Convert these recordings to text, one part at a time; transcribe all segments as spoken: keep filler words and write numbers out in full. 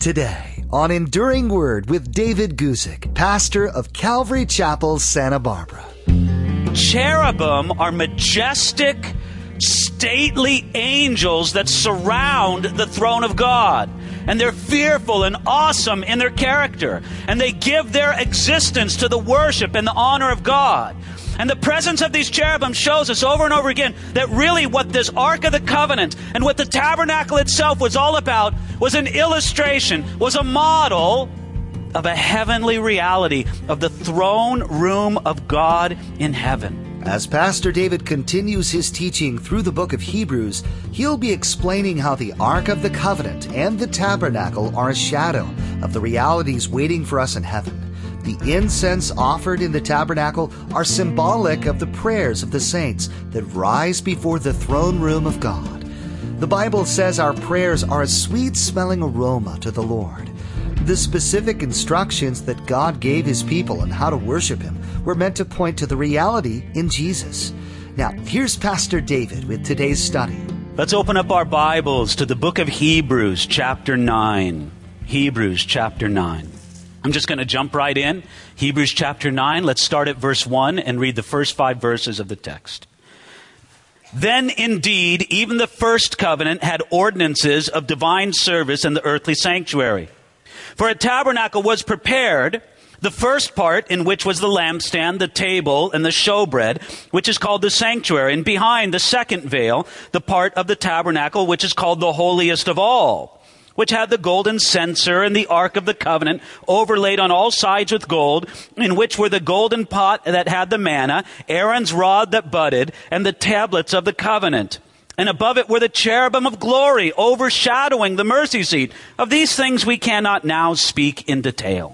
Today on Enduring Word with David Guzik, pastor of Calvary Chapel, Santa Barbara. Cherubim are majestic, stately angels that surround the throne of God. And they're fearful and awesome in their character. And they give their existence to the worship and the honor of God. And the presence of these cherubim shows us over and over again that really what this Ark of the Covenant and what the tabernacle itself was all about was an illustration, was a model of a heavenly reality of the throne room of God in heaven. As Pastor David continues his teaching through the book of Hebrews, he'll be explaining how the Ark of the Covenant and the tabernacle are a shadow of the realities waiting for us in heaven. The incense offered in the tabernacle are symbolic of the prayers of the saints that rise before the throne room of God. The Bible says our prayers are a sweet-smelling aroma to the Lord. The specific instructions that God gave His people on how to worship Him were meant to point to the reality in Jesus. Now, here's Pastor David with today's study. Let's open up our Bibles to the book of Hebrews, chapter nine. Hebrews, chapter nine. I'm just going to jump right in. Hebrews chapter nine, let's start at verse one and read the first five verses of the text. Then indeed, even the first covenant had ordinances of divine service in the earthly sanctuary. For a tabernacle was prepared, the first part in which was the lampstand, the table, and the showbread, which is called the sanctuary, and behind the second veil, the part of the tabernacle which is called the holiest of all, which had the golden censer and the Ark of the Covenant overlaid on all sides with gold, in which were the golden pot that had the manna, Aaron's rod that budded, and the tablets of the covenant. And above it were the cherubim of glory, overshadowing the mercy seat. Of these things we cannot now speak in detail.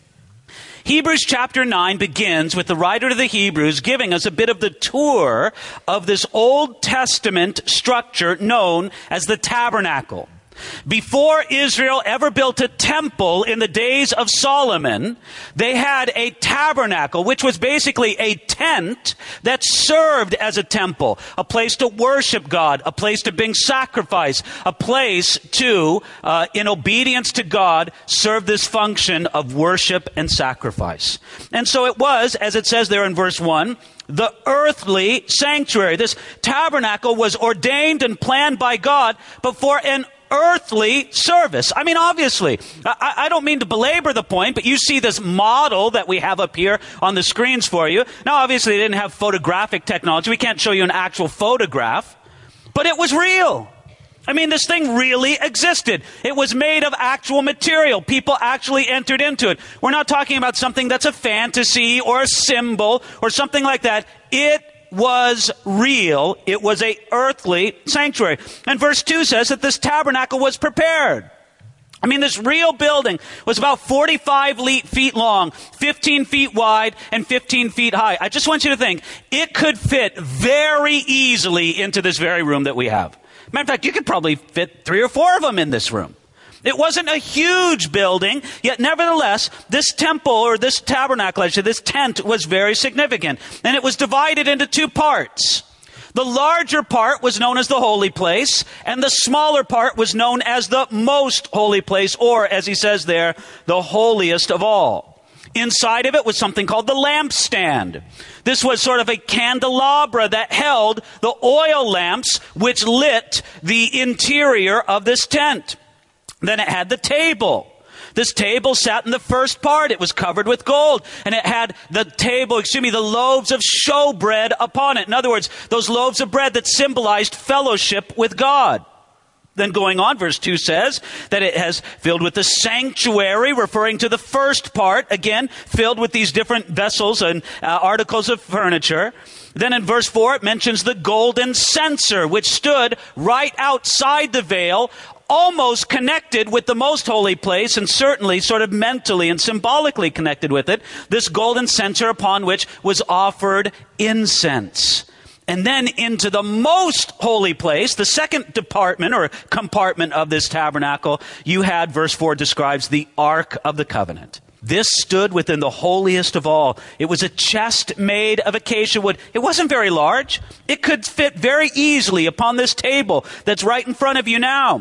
Hebrews chapter nine begins with the writer to the Hebrews giving us a bit of the tour of this Old Testament structure known as the tabernacle. Before Israel ever built a temple in the days of Solomon, they had a tabernacle, which was basically a tent that served as a temple, a place to worship God, a place to bring sacrifice, a place to, uh, in obedience to God, serve this function of worship and sacrifice. And so it was, as it says there in verse one, the earthly sanctuary. This tabernacle was ordained and planned by God, but for an earthly service. I mean, obviously, I, I don't mean to belabor the point, but you see this model that we have up here on the screens for you. Now, obviously, they didn't have photographic technology. We can't show you an actual photograph, but it was real. I mean, this thing really existed. It was made of actual material. People actually entered into it. We're not talking about something that's a fantasy or a symbol or something like that. It was real. It was a earthly sanctuary. And verse two says that this tabernacle was prepared. I mean, this real building was about forty-five feet long, fifteen feet wide, and fifteen feet high. I just want you to think, it could fit very easily into this very room that we have. Matter of fact, you could probably fit three or four of them in this room. It wasn't a huge building, yet nevertheless, this temple, or this tabernacle, actually, this tent was very significant. And it was divided into two parts. The larger part was known as the holy place, and the smaller part was known as the most holy place, or, as he says there, the holiest of all. Inside of it was something called the lampstand. This was sort of a candelabra that held the oil lamps which lit the interior of this tent. Then it had the table. This table sat in the first part. It was covered with gold. And it had the table, excuse me, the loaves of showbread upon it. In other words, those loaves of bread that symbolized fellowship with God. Then going on, verse two says that it has filled with the sanctuary, referring to the first part, again, filled with these different vessels and uh, articles of furniture. Then in verse four, it mentions the golden censer, which stood right outside the veil, almost connected with the most holy place, and certainly sort of mentally and symbolically connected with it. This golden censer upon which was offered incense. And then into the most holy place, the second department or compartment of this tabernacle, you had, verse four describes, the Ark of the Covenant. This stood within the holiest of all. It was a chest made of acacia wood. It wasn't very large. It could fit very easily upon this table that's right in front of you now.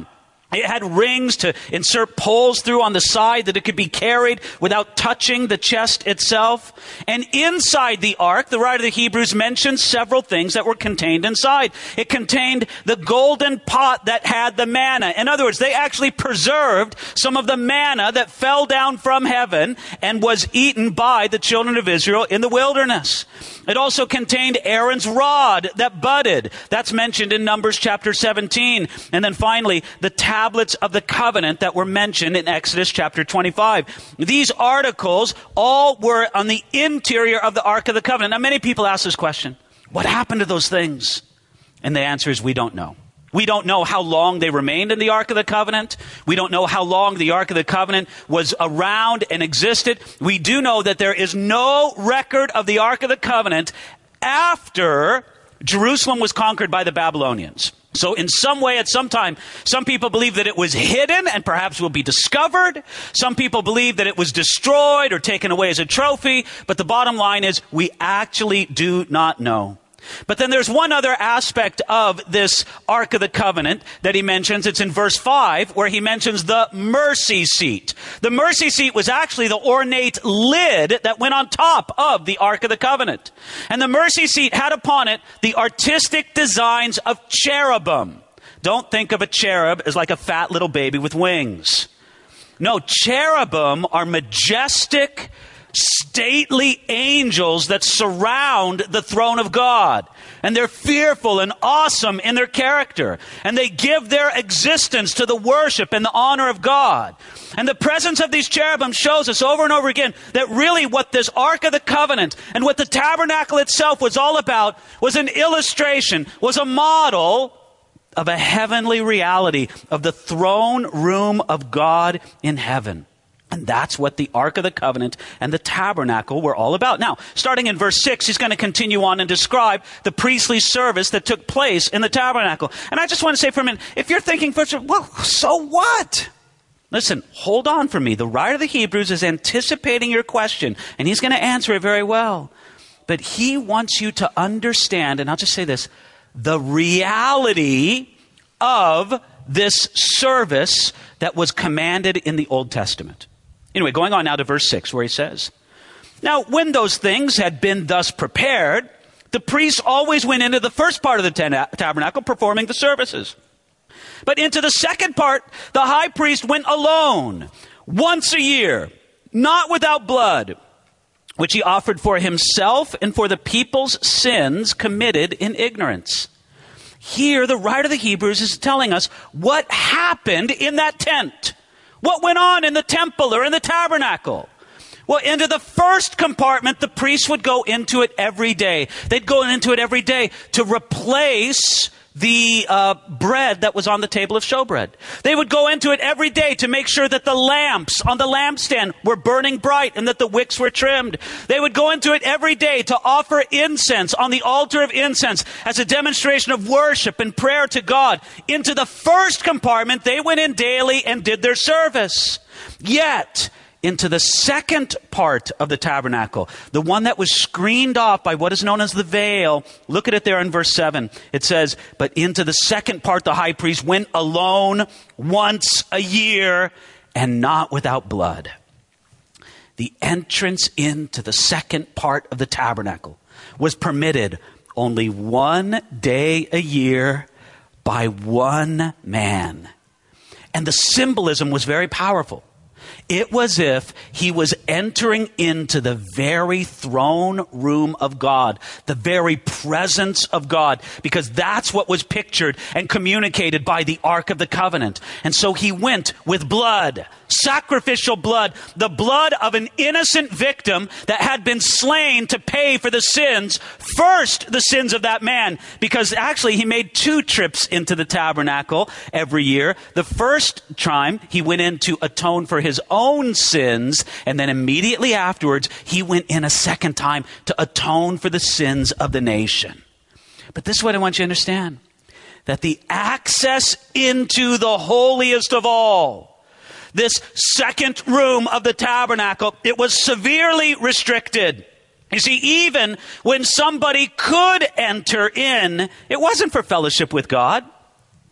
It had rings to insert poles through on the side that it could be carried without touching the chest itself. And inside the ark, the writer of the Hebrews mentions several things that were contained inside. It contained the golden pot that had the manna. In other words, they actually preserved some of the manna that fell down from heaven and was eaten by the children of Israel in the wilderness. It also contained Aaron's rod that budded. That's mentioned in Numbers chapter seventeen. And then finally, the tablets of the covenant that were mentioned in Exodus chapter twenty-five. These articles all were on the interior of the Ark of the Covenant. Now, many people ask this question, what happened to those things? And the answer is we don't know. We don't know how long they remained in the Ark of the Covenant. We don't know how long the Ark of the Covenant was around and existed. We do know that there is no record of the Ark of the Covenant after Jerusalem was conquered by the Babylonians. So in some way, at some time, some people believe that it was hidden and perhaps will be discovered. Some people believe that it was destroyed or taken away as a trophy. But the bottom line is we actually do not know. But then there's one other aspect of this Ark of the Covenant that he mentions. It's in verse five, where he mentions the mercy seat. The mercy seat was actually the ornate lid that went on top of the Ark of the Covenant. And the mercy seat had upon it the artistic designs of cherubim. Don't think of a cherub as like a fat little baby with wings. No, cherubim are majestic, stately angels that surround the throne of God. And they're fearful and awesome in their character. And they give their existence to the worship and the honor of God. And the presence of these cherubim shows us over and over again that really what this Ark of the Covenant and what the tabernacle itself was all about was an illustration, was a model of a heavenly reality of the throne room of God in heaven. And that's what the Ark of the Covenant and the tabernacle were all about. Now, starting in verse six, he's going to continue on and describe the priestly service that took place in the tabernacle. And I just want to say for a minute, if you're thinking, well, so what? Listen, hold on for me. The writer of the Hebrews is anticipating your question, and he's going to answer it very well. But he wants you to understand, and I'll just say this, the reality of this service that was commanded in the Old Testament. Anyway, going on now to verse six, where he says, now, when those things had been thus prepared, the priests always went into the first part of the tab- tabernacle performing the services. But into the second part, the high priest went alone, once a year, not without blood, which he offered for himself and for the people's sins committed in ignorance. Here, the writer of the Hebrews is telling us what happened in that tent. What went on in the temple or in the tabernacle? Well, into the first compartment, the priests would go into it every day. They'd go into it every day to replace the uh, bread that was on the table of showbread. They would go into it every day to make sure that the lamps on the lampstand were burning bright and that the wicks were trimmed. They would go into it every day to offer incense on the altar of incense as a demonstration of worship and prayer to God. Into the first compartment, they went in daily and did their service. Yet, into the second part of the tabernacle, the one that was screened off by what is known as the veil. Look at it there in verse seven. It says, but into the second part, the high priest went alone once a year and not without blood. The entrance into the second part of the tabernacle was permitted only one day a year by one man. And the symbolism was very powerful. It was if he was entering into the very throne room of God, the very presence of God, because that's what was pictured and communicated by the Ark of the Covenant. And so he went with blood, sacrificial blood, the blood of an innocent victim that had been slain to pay for the sins, first the sins of that man, because actually he made two trips into the tabernacle every year. The first time he went in to atone for his own sins, and then immediately afterwards he went in a second time to atone for the sins of the nation. But this is what I want you to understand, that the access into the holiest of all, this second room of the tabernacle, it was severely restricted. You see, even when somebody could enter in, it wasn't for fellowship with God.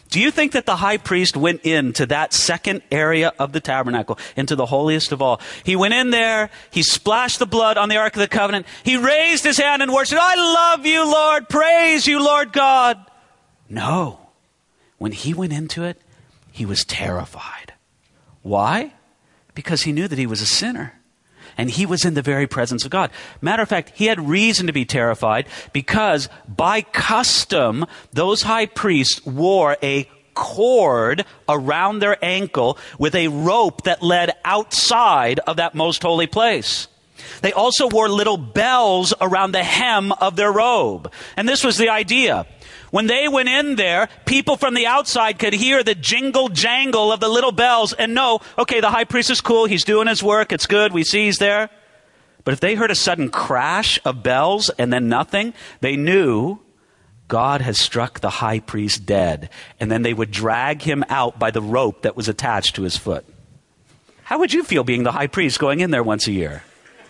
Do you think that the high priest went into that second area of the tabernacle, into the holiest of all? He went in there, he splashed the blood on the Ark of the Covenant, he raised his hand and worshiped, I love you, Lord, praise you, Lord God. No. When he went into it, he was terrified. Why? Because he knew that he was a sinner. And he was in the very presence of God. Matter of fact, he had reason to be terrified because by custom, those high priests wore a cord around their ankle with a rope that led outside of that most holy place. They also wore little bells around the hem of their robe. And this was the idea. When they went in there, people from the outside could hear the jingle jangle of the little bells and know, okay, the high priest is cool. He's doing his work. It's good. We see he's there. But if they heard a sudden crash of bells and then nothing, they knew God has struck the high priest dead. And then they would drag him out by the rope that was attached to his foot. How would you feel being the high priest going in there once a year?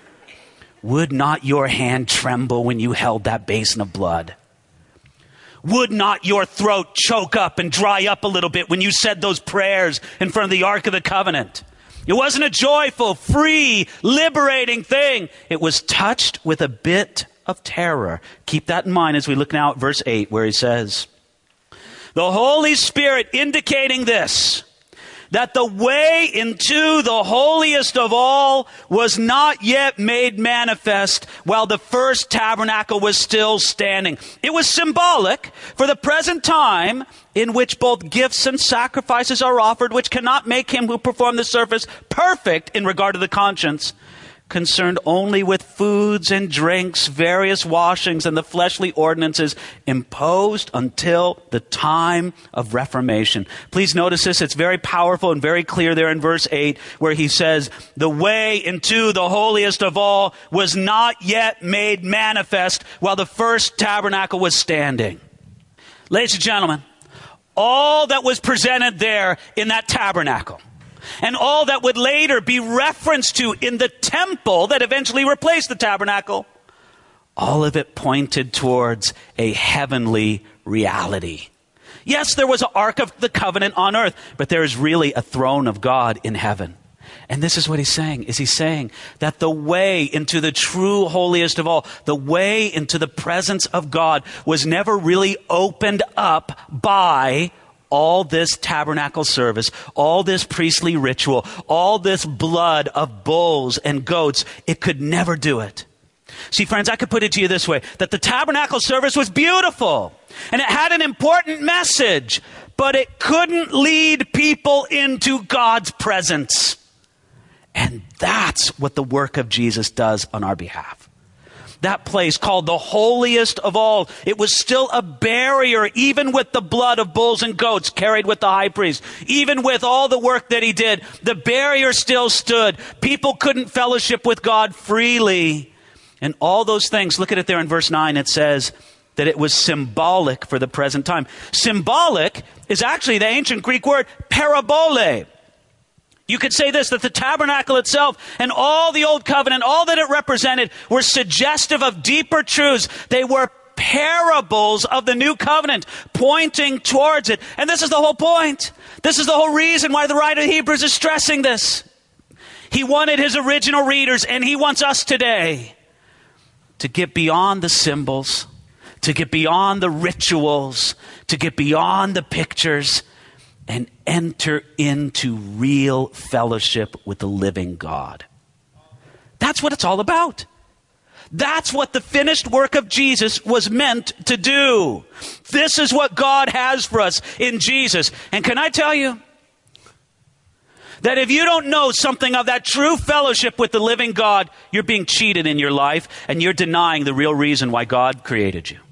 Would not your hand tremble when you held that basin of blood? Would not your throat choke up and dry up a little bit when you said those prayers in front of the Ark of the Covenant? It wasn't a joyful, free, liberating thing. It was touched with a bit of terror. Keep that in mind as we look now at verse eight, where he says, the Holy Spirit indicating this, that the way into the holiest of all was not yet made manifest while the first tabernacle was still standing. It was symbolic for the present time in which both gifts and sacrifices are offered, which cannot make him who performed the service perfect in regard to the conscience, concerned only with foods and drinks, various washings, and the fleshly ordinances imposed until the time of Reformation. Please notice this. It's very powerful and very clear there in verse eight, where he says, the way into the holiest of all was not yet made manifest while the first tabernacle was standing. Ladies and gentlemen, all that was presented there in that tabernacle, and all that would later be referenced to in the temple that eventually replaced the tabernacle, all of it pointed towards a heavenly reality. Yes, there was an Ark of the Covenant on earth, but there is really a throne of God in heaven. And this is what he's saying, is he's saying that the way into the true holiest of all, the way into the presence of God was never really opened up by all this tabernacle service, all this priestly ritual, all this blood of bulls and goats. It could never do it. See, friends, I could put it to you this way, that the tabernacle service was beautiful and it had an important message, but it couldn't lead people into God's presence. And that's what the work of Jesus does on our behalf. That place called the holiest of all, it was still a barrier, even with the blood of bulls and goats carried with the high priest. Even with all the work that he did, the barrier still stood. People couldn't fellowship with God freely. And all those things, look at it there in verse nine, it says that it was symbolic for the present time. Symbolic is actually the ancient Greek word parabole. You could say this, that the tabernacle itself and all the old covenant, all that it represented, were suggestive of deeper truths. They were parables of the new covenant, pointing towards it. And this is the whole point. This is the whole reason why the writer of Hebrews is stressing this. He wanted his original readers, and he wants us today to get beyond the symbols, to get beyond the rituals, to get beyond the pictures, and enter into real fellowship with the living God. That's what it's all about. That's what the finished work of Jesus was meant to do. This is what God has for us in Jesus. And can I tell you that if you don't know something of that true fellowship with the living God, you're being cheated in your life and you're denying the real reason why God created you.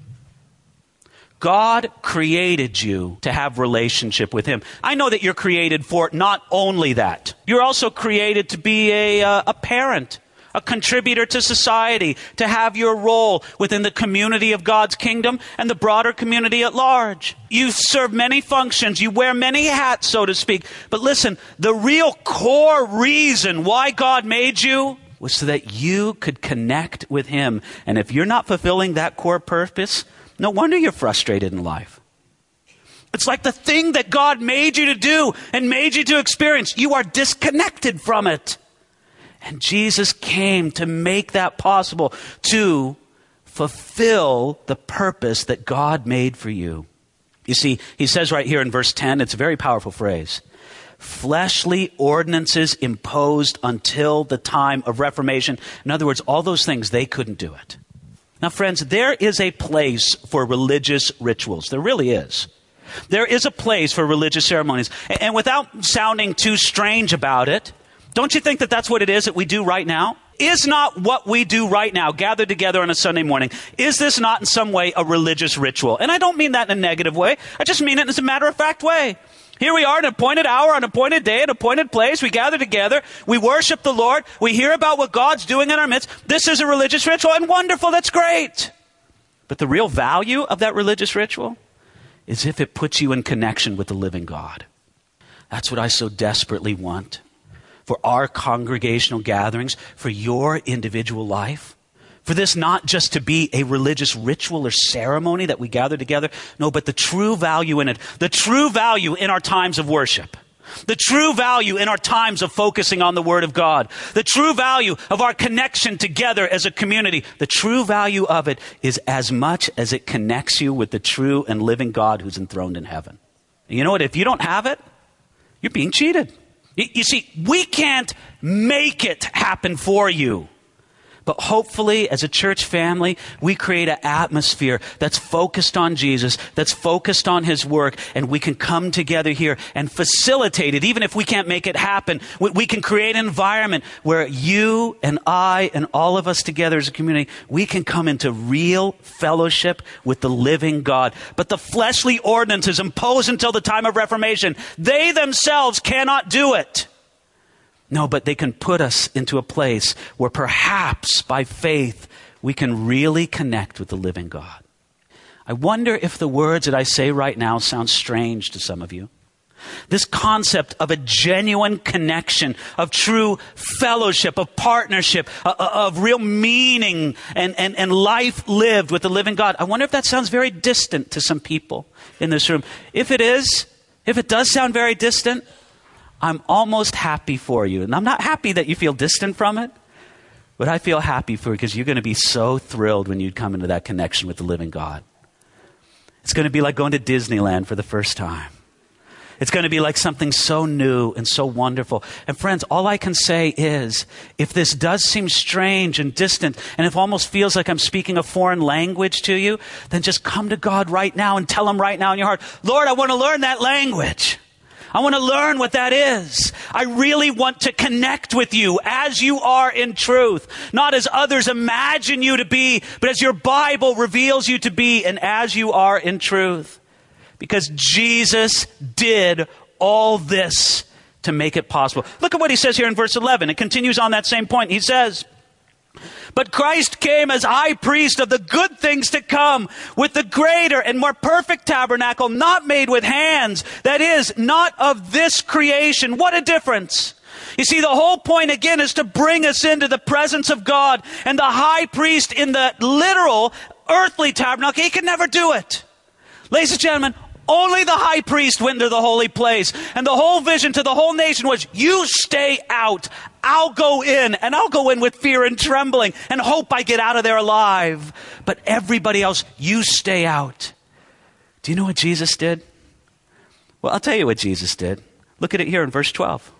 God created you to have relationship with him. I know that you're created for not only that. You're also created to be a, uh, a parent, a contributor to society, to have your role within the community of God's kingdom and the broader community at large. You serve many functions. You wear many hats, so to speak. But listen, the real core reason why God made you was so that you could connect with him. And if you're not fulfilling that core purpose, no wonder you're frustrated in life. It's like the thing that God made you to do and made you to experience. You are disconnected from it. And Jesus came to make that possible, to fulfill the purpose that God made for you. You see, he says right here in verse ten, it's a very powerful phrase. Fleshly ordinances imposed until the time of Reformation. In other words, all those things, they couldn't do it. Now, friends, there is a place for religious rituals. There really is. There is a place for religious ceremonies. And without sounding too strange about it, don't you think that that's what it is that we do right now? Is not what we do right now, gathered together on a Sunday morning, is this not in some way a religious ritual? And I don't mean that in a negative way. I just mean it in a matter-of-fact way. Here we are, an appointed hour, an appointed day, an appointed place. We gather together. We worship the Lord. We hear about what God's doing in our midst. This is a religious ritual, and wonderful. That's great. But the real value of that religious ritual is if it puts you in connection with the living God. That's what I so desperately want for our congregational gatherings, for your individual life. For this not just to be a religious ritual or ceremony that we gather together. No, but the true value in it. The true value in our times of worship. The true value in our times of focusing on the Word of God. The true value of our connection together as a community. The true value of it is as much as it connects you with the true and living God who's enthroned in heaven. And you know what? If you don't have it, you're being cheated. You, you see, we can't make it happen for you. But hopefully, as a church family, we create an atmosphere that's focused on Jesus, that's focused on His work, and we can come together here and facilitate it. Even if we can't make it happen, we, we can create an environment where you and I and all of us together as a community, we can come into real fellowship with the living God. But the fleshly ordinances imposed until the time of Reformation, they themselves cannot do it. No, but they can put us into a place where perhaps by faith we can really connect with the living God. I wonder if the words that I say right now sound strange to some of you. This concept of a genuine connection, of true fellowship, of partnership, of, of real meaning and, and, and life lived with the living God. I wonder if that sounds very distant to some people in this room. If it is, if it does sound very distant, I'm almost happy for you. And I'm not happy that you feel distant from it, but I feel happy for you because you're going to be so thrilled when you come into that connection with the living God. It's going to be like going to Disneyland for the first time. It's going to be like something so new and so wonderful. And friends, all I can say is, if this does seem strange and distant, and if it almost feels like I'm speaking a foreign language to you, then just come to God right now and tell Him right now in your heart, Lord, I want to learn that language. I want to learn what that is. I really want to connect with you as you are in truth. Not as others imagine you to be, but as your Bible reveals you to be and as you are in truth. Because Jesus did all this to make it possible. Look at what He says here in verse eleven. It continues on that same point. He says, but Christ came as high priest of the good things to come with the greater and more perfect tabernacle, not made with hands, that is, not of this creation. What a difference. You see, the whole point again is to bring us into the presence of God, and the high priest in the literal earthly tabernacle, he could never do it. Ladies and gentlemen, only the high priest went into the holy place. And the whole vision to the whole nation was, you stay out. I'll go in, and I'll go in with fear and trembling and hope I get out of there alive. But everybody else, you stay out. Do you know what Jesus did? Well, I'll tell you what Jesus did. Look at it here in verse twelve.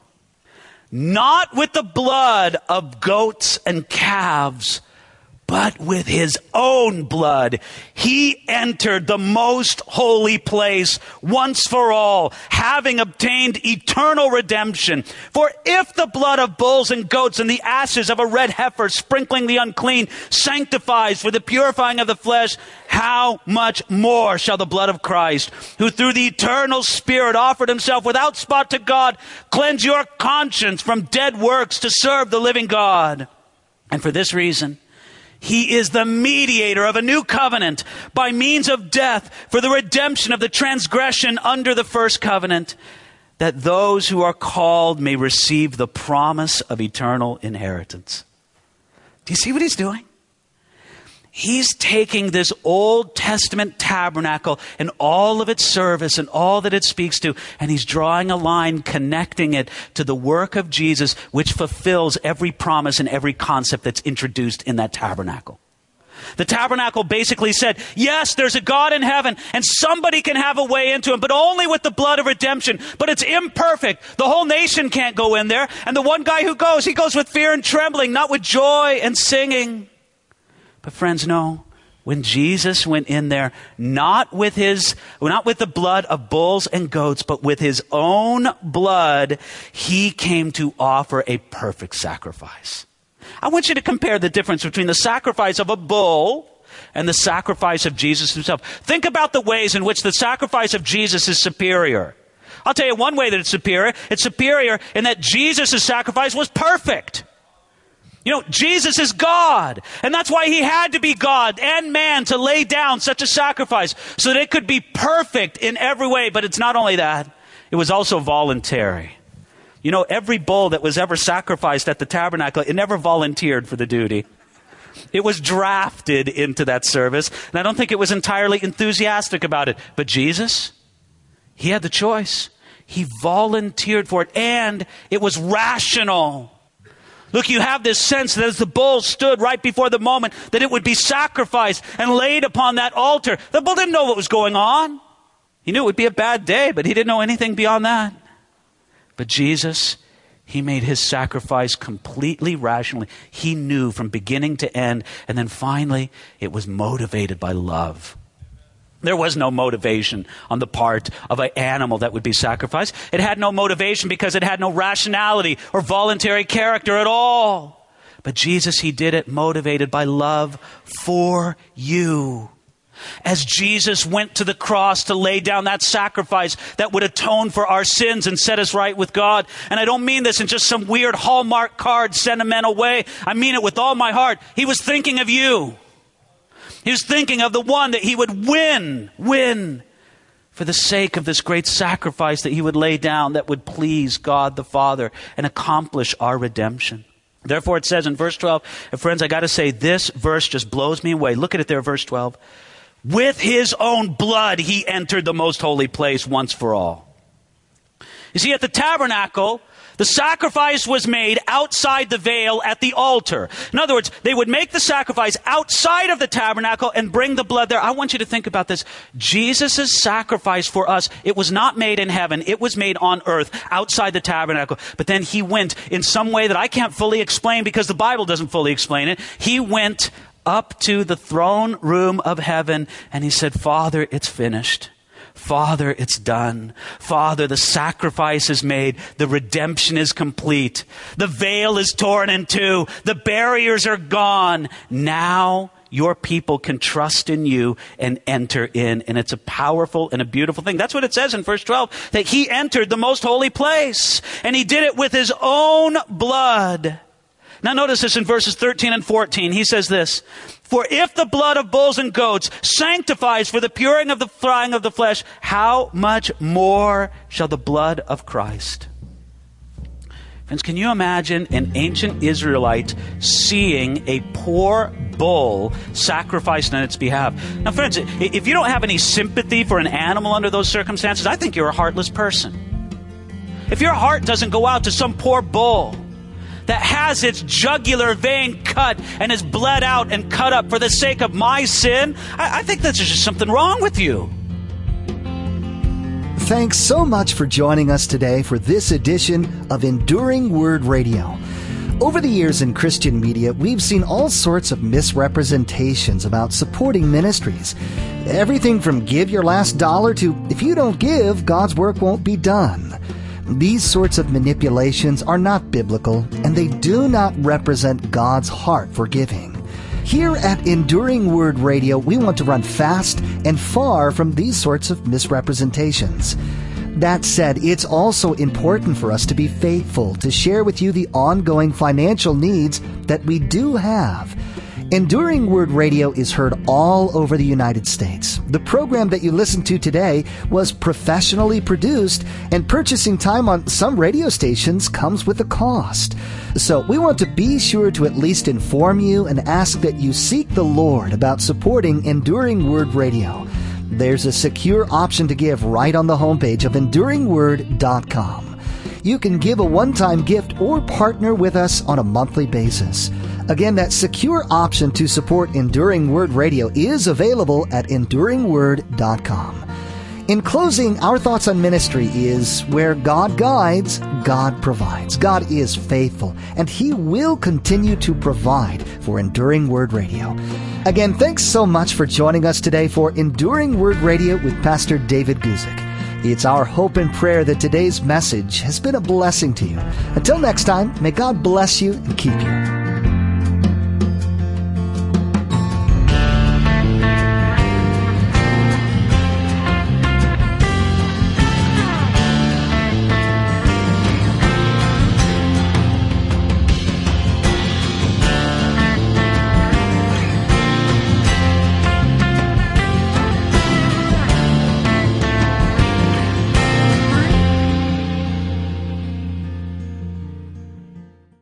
Not with the blood of goats and calves, but with His own blood, He entered the most holy place once for all, having obtained eternal redemption. For if the blood of bulls and goats and the ashes of a red heifer sprinkling the unclean sanctifies for the purifying of the flesh, how much more shall the blood of Christ, who through the eternal Spirit offered Himself without spot to God, cleanse your conscience from dead works to serve the living God? And for this reason, He is the mediator of a new covenant by means of death for the redemption of the transgression under the first covenant, that those who are called may receive the promise of eternal inheritance. Do you see what He's doing? He's taking this Old Testament tabernacle and all of its service and all that it speaks to, and he's drawing a line connecting it to the work of Jesus, which fulfills every promise and every concept that's introduced in that tabernacle. The tabernacle basically said, yes, there's a God in heaven, and somebody can have a way into him, but only with the blood of redemption. But it's imperfect. The whole nation can't go in there. And the one guy who goes, he goes with fear and trembling, not with joy and singing. But friends, no. When Jesus went in there, not with his, not with the blood of bulls and goats, but with his own blood, he came to offer a perfect sacrifice. I want you to compare the difference between the sacrifice of a bull and the sacrifice of Jesus himself. Think about the ways in which the sacrifice of Jesus is superior. I'll tell you one way that it's superior. It's superior in that Jesus' sacrifice was perfect. You know, Jesus is God, and that's why he had to be God and man to lay down such a sacrifice so that it could be perfect in every way. But it's not only that, it was also voluntary. You know, every bull that was ever sacrificed at the tabernacle, it never volunteered for the duty. It was drafted into that service, and I don't think it was entirely enthusiastic about it. But Jesus, he had the choice. He volunteered for it, and it was rational. Look, you have this sense that as the bull stood right before the moment that it would be sacrificed and laid upon that altar, the bull didn't know what was going on. He knew it would be a bad day, but he didn't know anything beyond that. But Jesus, he made his sacrifice completely rationally. He knew from beginning to end, and then finally it was motivated by love. There was no motivation on the part of an animal that would be sacrificed. It had no motivation because it had no rationality or voluntary character at all. But Jesus, he did it motivated by love for you. As Jesus went to the cross to lay down that sacrifice that would atone for our sins and set us right with God. And I don't mean this in just some weird Hallmark card sentimental way. I mean it with all my heart. He was thinking of you. He was thinking of the one that he would win, win for the sake of this great sacrifice that he would lay down that would please God the Father and accomplish our redemption. Therefore it says in verse twelve, and friends, I got to say this verse just blows me away. Look at it there, verse twelve. With his own blood he entered the most holy place once for all. You see, at the tabernacle, the sacrifice was made outside the veil at the altar. In other words, they would make the sacrifice outside of the tabernacle and bring the blood there. I want you to think about this. Jesus' sacrifice for us, it was not made in heaven. It was made on earth, outside the tabernacle. But then he went in some way that I can't fully explain because the Bible doesn't fully explain it. He went up to the throne room of heaven and he said, Father, it's finished. Father, it's done. Father, the sacrifice is made. The redemption is complete. The veil is torn in two. The barriers are gone. Now your people can trust in you and enter in. And it's a powerful and a beautiful thing. That's what it says in verse twelve, that he entered the most holy place. And he did it with his own blood. Now notice this in verses thirteen and fourteen. He says this, for if the blood of bulls and goats sanctifies for the puring of the frying of the flesh, how much more shall the blood of Christ? Friends, can you imagine an ancient Israelite seeing a poor bull sacrificed on its behalf? Now friends, if you don't have any sympathy for an animal under those circumstances, I think you're a heartless person. If your heart doesn't go out to some poor bull that has its jugular vein cut and is bled out and cut up for the sake of my sin, I, I think that there's just something wrong with you. Thanks so much for joining us today for this edition of Enduring Word Radio. Over the years in Christian media, we've seen all sorts of misrepresentations about supporting ministries. Everything from give your last dollar to if you don't give, God's work won't be done. These sorts of manipulations are not biblical, and they do not represent God's heart for giving. Here at Enduring Word Radio, we want to run fast and far from these sorts of misrepresentations. That said, it's also important for us to be faithful to share with you the ongoing financial needs that we do have. Enduring Word Radio is heard all over the United States. The program that you listen to today was professionally produced, and purchasing time on some radio stations comes with a cost. So we want to be sure to at least inform you and ask that you seek the Lord about supporting Enduring Word Radio. There's a secure option to give right on the homepage of enduring word dot com. You can give a one-time gift or partner with us on a monthly basis. Again, that secure option to support Enduring Word Radio is available at enduring word dot com. In closing, our thoughts on ministry is where God guides, God provides. God is faithful, and He will continue to provide for Enduring Word Radio. Again, thanks so much for joining us today for Enduring Word Radio with Pastor David Guzik. It's our hope and prayer that today's message has been a blessing to you. Until next time, may God bless you and keep you.